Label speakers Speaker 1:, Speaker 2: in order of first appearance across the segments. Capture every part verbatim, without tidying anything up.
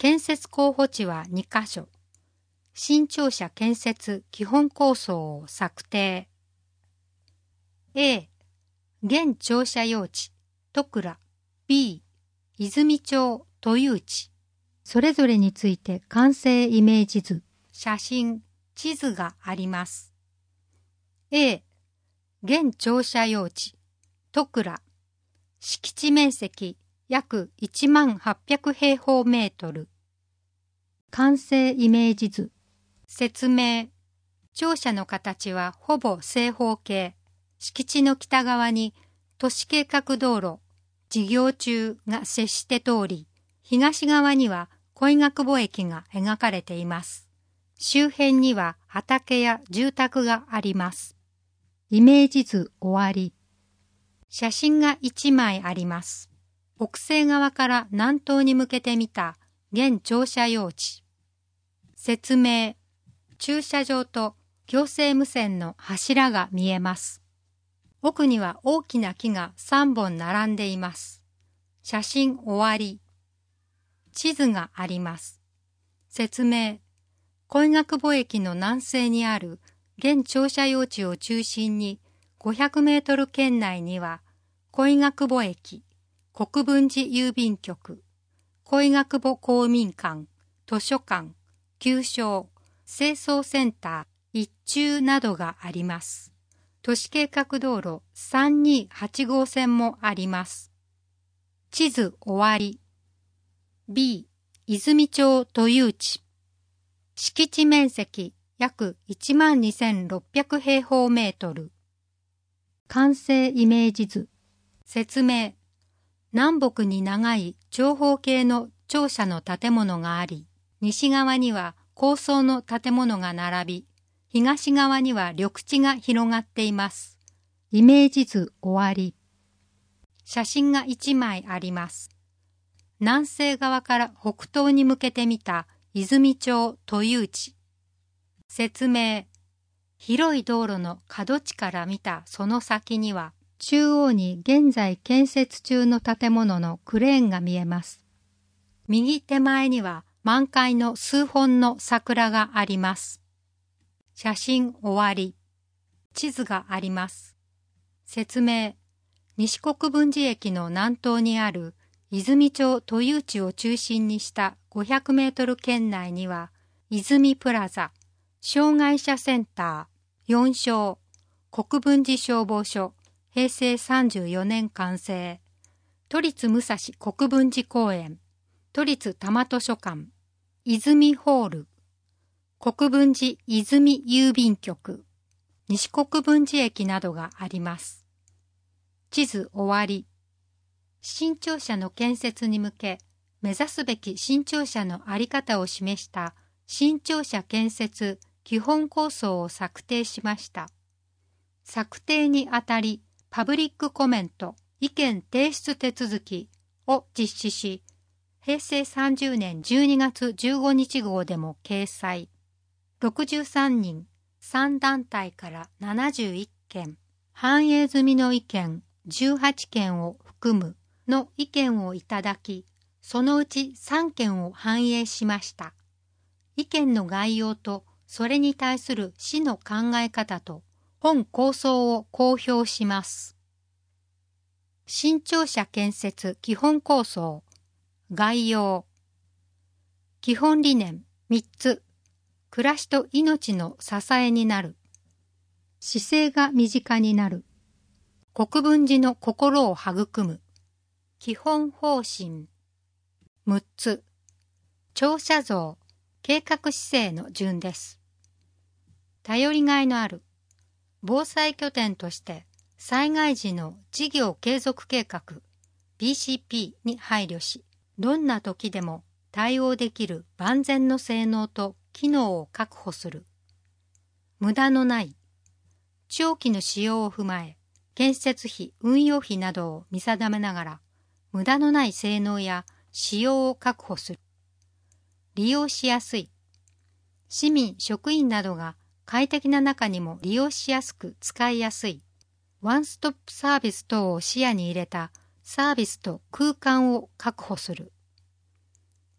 Speaker 1: 建設候補地はにカ所。新庁舎建設基本構想を策定。A、現庁舎用地、戸倉。B、泉町、都有地。それぞれについて完成イメージ図、写真、地図があります。A、現庁舎用地、戸倉。敷地面積約いちまんはっぴゃく平方メートル。完成イメージ図。説明。庁舎の形はほぼ正方形。敷地の北側に都市計画道路、事業中が接して通り、東側には小井学母駅が描かれています。周辺には畑や住宅があります。イメージ図終わり。写真がいちまいあります。北西側から南東に向けて見た現庁舎用地。説明。駐車場と行政無線の柱が見えます。奥には大きな木がさんぼん並んでいます。写真終わり。地図があります。説明。小井学母駅の南西にある現庁舎用地を中心にごひゃくメートル圏内には小井学母駅、国分寺郵便局、小井学母公民館、図書館、旧商、清掃センター、一中などがあります。都市計画道路さんにーはちごう線もあります。地図終わり。B、泉町都有地。敷地面積約いちまんにせんろっぴゃく平方メートル。完成イメージ図。説明。南北に長い長方形の庁舎の建物があり、西側には高層の建物が並び、東側には緑地が広がっています。イメージ図終わり。写真がいちまいあります。南西側から北東に向けて見た泉町都有地。説明。広い道路の角地から見たその先には、中央に現在建設中の建物のクレーンが見えます。右手前には満開の数本の桜があります。写真終わり。地図があります。説明。西国分寺駅の南東にある泉町都有地を中心にしたごひゃくメートル圏内には、泉プラザ、障害者センター、四小、国分寺消防署、へいせいさんじゅうよねん完成、都立武蔵国分寺公園、都立多摩図書館、泉ホール、国分寺泉郵便局、西国分寺駅などがあります。地図終わり。新庁舎の建設に向け、目指すべき新庁舎の在り方を示した新庁舎建設基本構想を策定しました。策定にあたり、パブリックコメント、意見提出手続きを実施し、へいせいさんじゅうねんじゅうにがつじゅうごにち号でも掲載。ろくじゅうさんにん、さんだんたいからななじゅういっけん、反映済みの意見じゅうはちけんを含むの意見をいただき、そのうちさんけんを反映しました。意見の概要とそれに対する市の考え方と本構想を公表します。新庁舎建設基本構想概要。基本理念みっつ。暮らしと命の支えになる。姿勢が身近になる。国分寺の心を育む。基本方針。むっつ。庁舎像、計画姿勢の順です。頼りがいのある。防災拠点として災害時の事業継続計画 ビーシーピー に配慮し、どんな時でも対応できる万全の性能と機能を確保する。無駄のない。長期の使用を踏まえ、建設費、運用費などを見定めながら、無駄のない性能や使用を確保する。利用しやすい。市民、職員などが快適な中にも利用しやすく使いやすい。ワンストップサービス等を視野に入れたサービスと空間を確保する。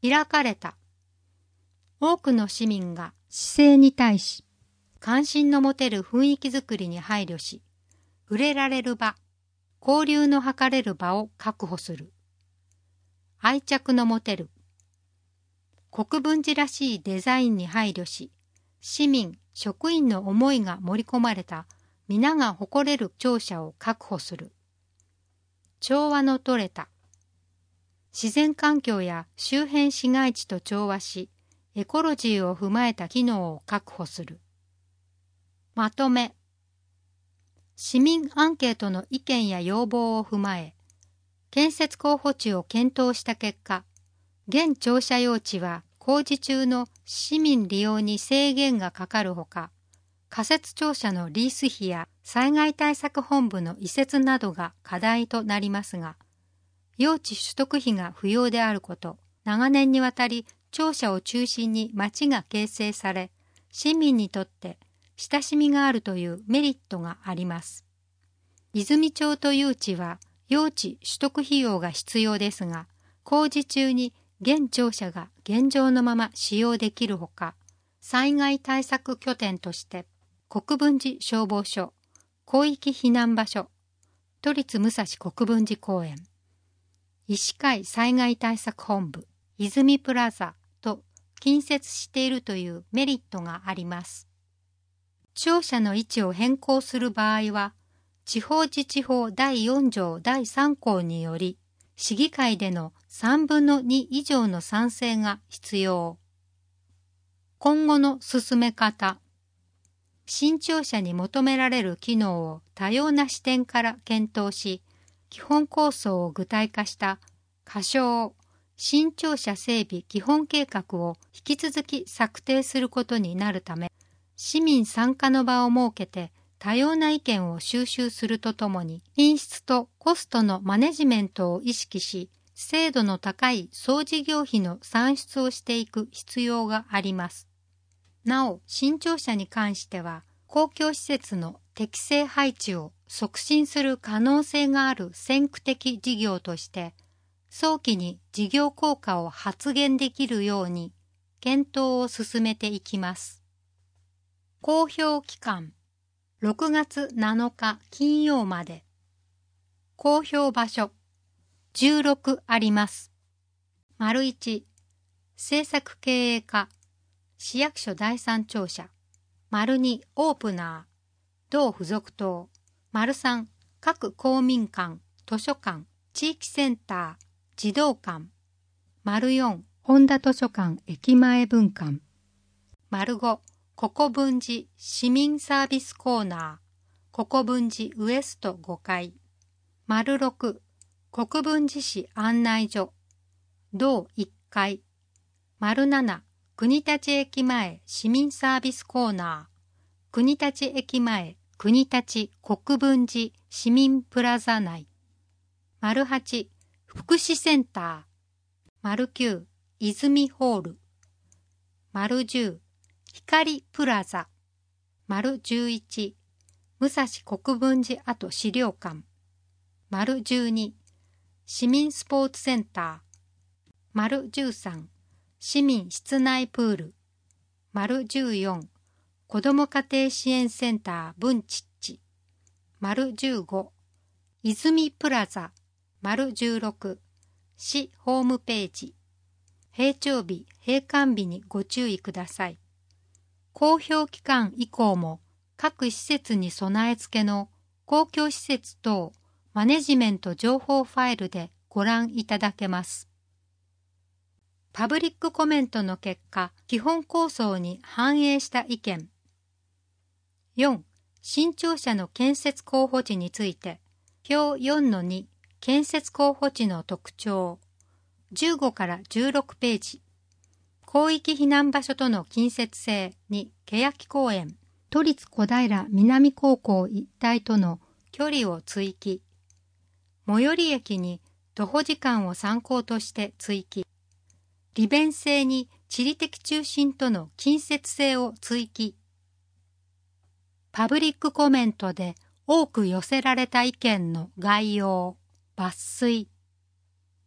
Speaker 1: 開かれた。多くの市民が市政に対し、関心の持てる雰囲気づくりに配慮し、触れられる場、交流の図れる場を確保する。愛着の持てる。国分寺らしいデザインに配慮し、市民、職員の思いが盛り込まれた皆が誇れる庁舎を確保する。調和の取れた。自然環境や周辺市街地と調和し、エコロジーを踏まえた機能を確保する。まとめ。市民アンケートの意見や要望を踏まえ、建設候補地を検討した結果、現庁舎用地は工事中の市民利用に制限がかかるほか、仮設庁舎のリース費や災害対策本部の移設などが課題となりますが、用地取得費が不要であること、長年にわたり庁舎を中心に町が形成され、市民にとって親しみがあるというメリットがあります。泉町という地は用地取得費用が必要ですが、工事中に現庁舎が現状のまま使用できるほか、災害対策拠点として国分寺消防署、広域避難場所、都立武蔵国分寺公園、医師会災害対策本部、泉プラザと近接しているというメリットがあります。庁舎の位置を変更する場合は、地方自治法だいよん条だいさん項により、市議会でのさんぶんのに以上の賛成が必要。今後の進め方。新庁舎に求められる機能を多様な視点から検討し、基本構想を具体化した仮称新庁舎整備基本計画を引き続き策定することになるため、市民参加の場を設けて多様な意見を収集するとともに、品質とコストのマネジメントを意識し、精度の高い総事業費の算出をしていく必要があります。なお、新庁舎に関しては、公共施設の適正配置を促進する可能性がある先駆的事業として、早期に事業効果を発現できるように検討を進めていきます。公表期間ろくがつなのか金曜まで。公表場所じゅうろくあります。丸いち、政策経営課、市役所第三庁舎。丸に、オープナー、同付属棟。丸さん、各公民館、図書館、地域センター、児童館。丸よん、本田図書館駅前分館。丸ご、国分寺市民サービスコーナー、国分寺ウエストごかい。丸ろく、国分寺市案内所、同いっかい。丸なな、国立駅前市民サービスコーナー、国立駅前国立国分寺市民プラザ内。丸はち、福祉センター。丸きゅう、泉ホール。丸じゅう、光プラザ。丸じゅういち、武蔵国分寺跡資料館。丸じゅうに、市民スポーツセンター。丸じゅうさん、市民室内プール。丸じゅうよん、子ども家庭支援センター分ちっち。丸じゅうご、泉プラザ。丸じゅうろく、市ホームページ。閉庁日、閉館日にご注意ください。公表期間以降も各施設に備え付けの公共施設等マネジメント情報ファイルでご覧いただけます。パブリックコメントの結果、基本構想に反映した意見。よん、新庁舎の建設候補地について、表 よんのに、建設候補地の特徴。じゅうごからじゅうろくページ。広域避難場所との近接性に、欅公園、都立小平南高校一帯との距離を追記。最寄り駅に徒歩時間を参考として追記。利便性に地理的中心との近接性を追記。パブリックコメントで多く寄せられた意見の概要、抜粋。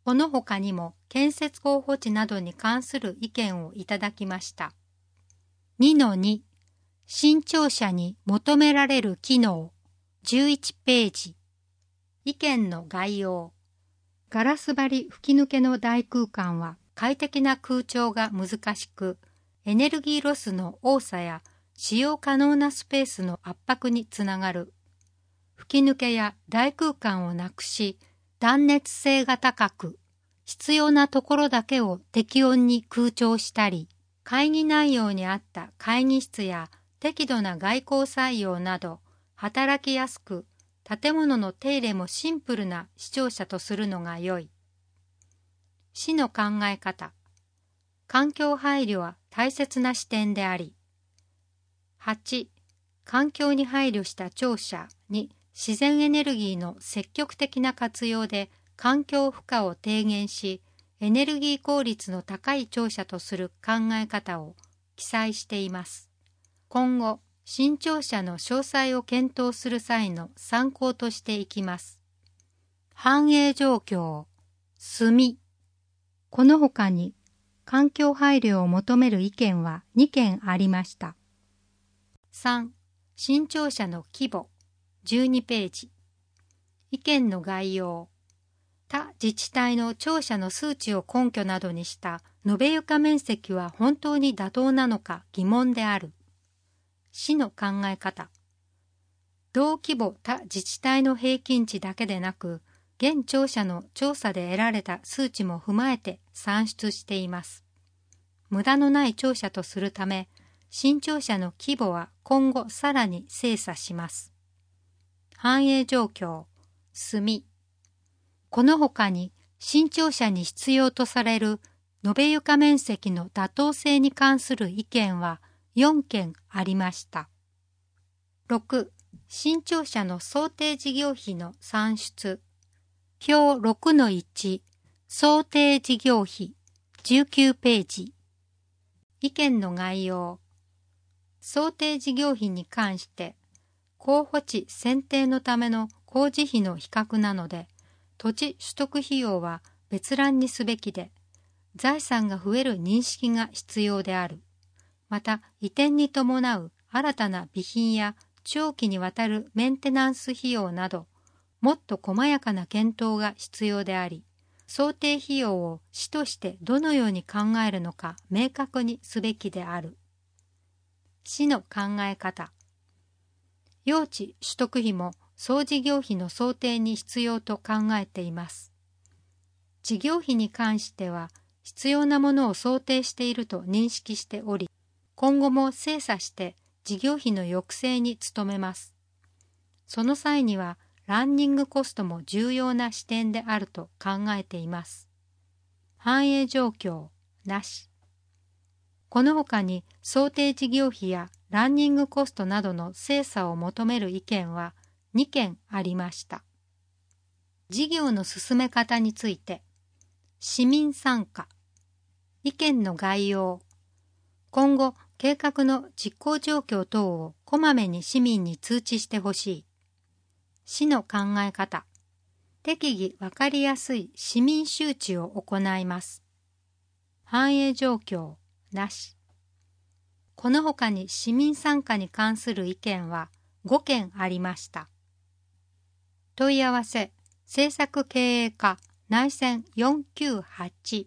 Speaker 1: この他にも建設候補地などに関する意見をいただきました。にのに 新庁舎に求められる機能じゅういちページ。意見の概要。ガラス張り吹き抜けの大空間は快適な空調が難しく、エネルギーロスの多さや使用可能なスペースの圧迫につながる。吹き抜けや大空間をなくし、断熱性が高く、必要なところだけを適温に空調したり、会議内容に合った会議室や適度な外交採用など、働きやすく、建物の手入れもシンプルな市庁舎とするのが良い。市の考え方。環境配慮は大切な視点であり。はち. 環境に配慮した庁舎に自然エネルギーの積極的な活用で環境負荷を低減し、エネルギー効率の高い庁舎とする考え方を記載しています。今後、新庁舎の詳細を検討する際の参考としていきます。繁栄状況、住。この他に環境配慮を求める意見はにけんありました。さん. 新庁舎の規模、じゅうにページ。意見の概要。他自治体の庁舎の数値を根拠などにした延べ床面積は本当に妥当なのか疑問である。市の考え方。同規模他自治体の平均値だけでなく、現庁舎の調査で得られた数値も踏まえて算出しています。無駄のない庁舎とするため、新庁舎の規模は今後さらに精査します。繁栄状況、住。この他に新庁舎に必要とされる延べ床面積の妥当性に関する意見はよんけんありました。ろく. 新庁舎の想定事業費の算出。表 ろくのいち 想定事業費じゅうきゅうページ。意見の概要。想定事業費に関して候補地選定のための工事費の比較なので、土地取得費用は別欄にすべきで、財産が増える認識が必要である。また、移転に伴う新たな備品や長期にわたるメンテナンス費用など、もっと細やかな検討が必要であり、想定費用を市としてどのように考えるのか明確にすべきである。市の考え方。用地取得費も総事業費の想定に必要と考えています。事業費に関しては必要なものを想定していると認識しており、今後も精査して事業費の抑制に努めます。その際にはランニングコストも重要な視点であると考えています。繁栄状況、なし。この他に想定事業費やランニングコストなどの精査を求める意見はにけんありました。事業の進め方について、市民参加。意見の概要。今後、計画の実行状況等をこまめに市民に通知してほしい。市の考え方。適宜わかりやすい市民周知を行います。繁栄状況、なし。この他に市民参加に関する意見はごけんありました。問い合わせ、政策経営課内線よんきゅうはち。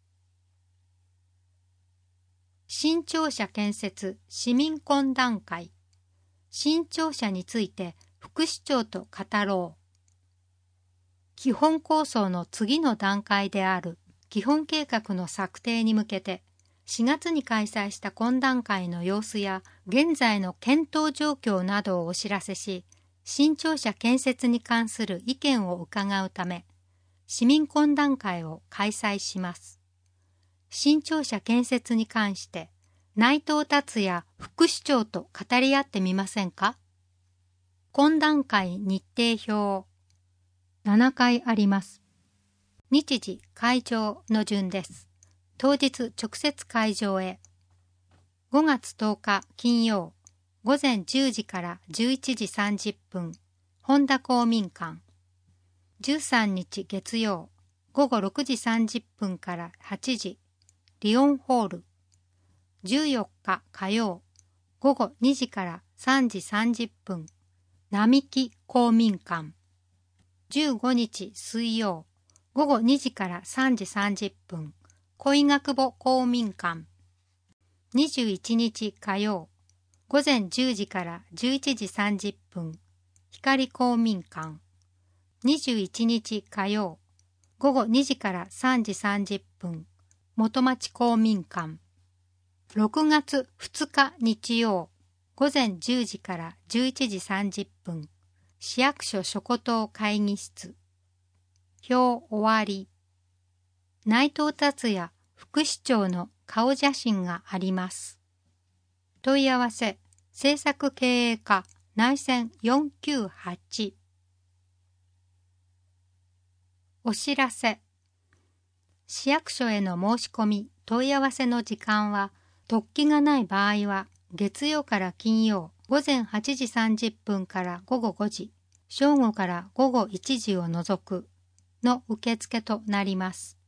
Speaker 1: 新庁舎建設市民懇談会。新庁舎について副市長と語ろう。基本構想の次の段階である基本計画の策定に向けて、しがつに開催した懇談会の様子や現在の検討状況などをお知らせし、新庁舎建設に関する意見を伺うため、市民懇談会を開催します。新庁舎建設に関して、内藤達也副市長と語り合ってみませんか？懇談会日程表、ななかいあります。日時、会場の順です。当日直接会場へ。ごがつとおか金曜、ごぜんじゅうじからじゅういちじさんじゅっぷん、本田公民館。じゅうさんにち月曜、 ごごろくじさんじゅっぷんからはちじ、リオンホール。じゅうよっか火曜、ごごにじからさんじさんじゅっぷん、並木公民館。じゅうごにち水曜、ごごにじからさんじさんじゅっぷん、小井学母公民館。にじゅういちにち火曜、ごぜんじゅうじからじゅういちじさんじゅっぷん、光公民館。にじゅういちにち火曜、ごごにじからさんじさんじゅっぷん、元町公民館。ろくがつふつか日曜、ごぜんじゅうじからじゅういちじさんじゅっぷん、市役所諸古島会議室。表終わり。内藤達也副市長の顔写真があります。問い合わせ、政策経営課内線よんきゅうはち。お知らせ。市役所への申し込み、問い合わせの時間は、突起がない場合は、月曜から金曜、ごぜんはちじさんじゅっぷんからごごごじ、正午からごごいちじを除くの受付となります。